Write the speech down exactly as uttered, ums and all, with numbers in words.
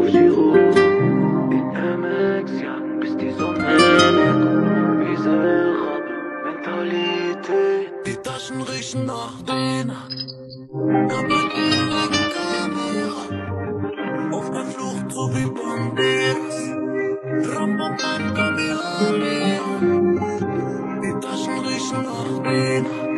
auf Giro. In M X jagen bis die Sonne weg. Diese Rappe-Mentalität. Die Taschen riechen nach Dena. Auf der Flucht so wie Banderas. Ramboman, Kamihani. Die Taschen riechen nach Dena.